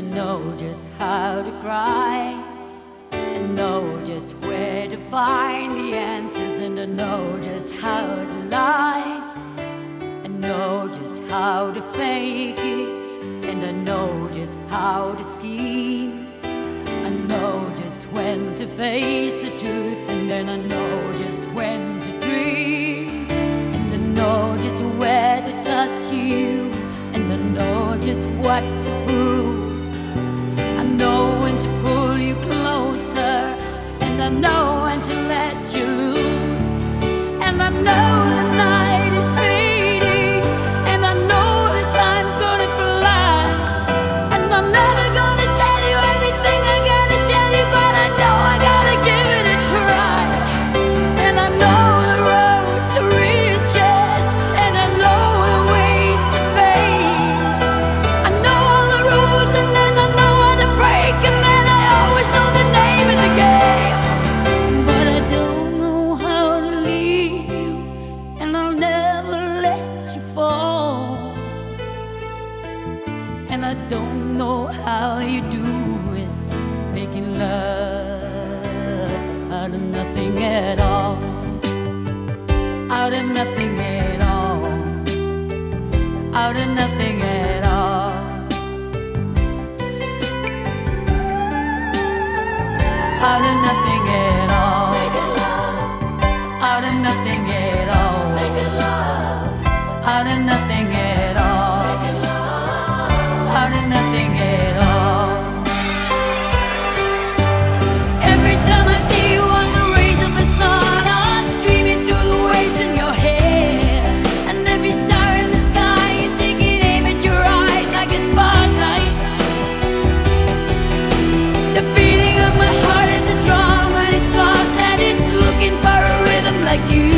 I know just how to cry. I know just where to find the answers, and I know just how to lie. I know just how to fake it, and I know just how to scheme. I know just when to face the truth, and then I know just when to dream. And I know just where to touch you, and I know just what to prove. I know when to pull you closer, and I know when to let you loose. And I know the night is fading, and I know the time's gonna fly. And I'm never gonna tell you anything I gotta tell you, but I know I gotta give it a try. And I know the roads to riches, and I know the ways to fame. I know all the rules, and then I know how to break 'em, and I always know the name of the game. But I don't know how to leave you, and I'll never let you fall. And I don't know how you do it, making love out of nothing at all. Out of nothing at all. Out of nothing at all. Out of nothing at all. Out of nothing at all. Out of nothing at all. Out of nothing at all. Every time I see you on the rays of the sun are streaming through the waves in your hair, and every star in the sky is taking aim at your eyes like a spotlight. The beating of my heart is a drum, and it's lost, and it's looking for a rhythm like you.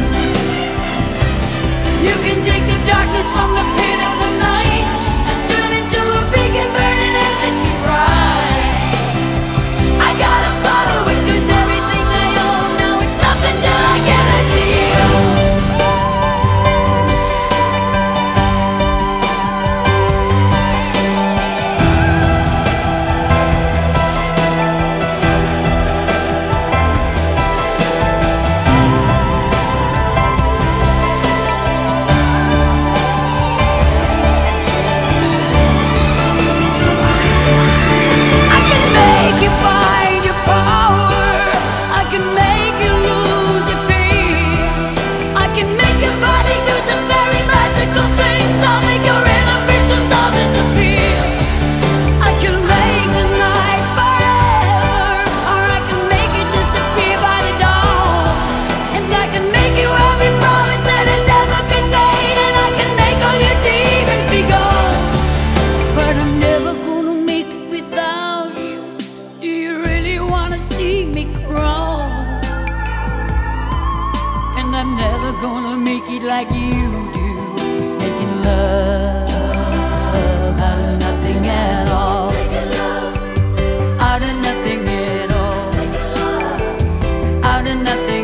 You can take the darkness from the pit of the night and turn into a beacon burning endlessly bright. I gotta follow it 'cause everything I own now, it's nothing till I get it to you. I can make you find your power. I can make you lose your fear. I can make your body do some very magical things. I'll make your inhibitions all disappear. I can make the night forever, or I can make it disappear by the dawn. And I can make you every promise that has ever been made, and I can make all your demons be gone. But I'm never gonna make it without you. Do you really wanna see me crawl? And I'm never gonna make it like you do, making love out of nothing at all. Out of nothing at all. Out of nothing.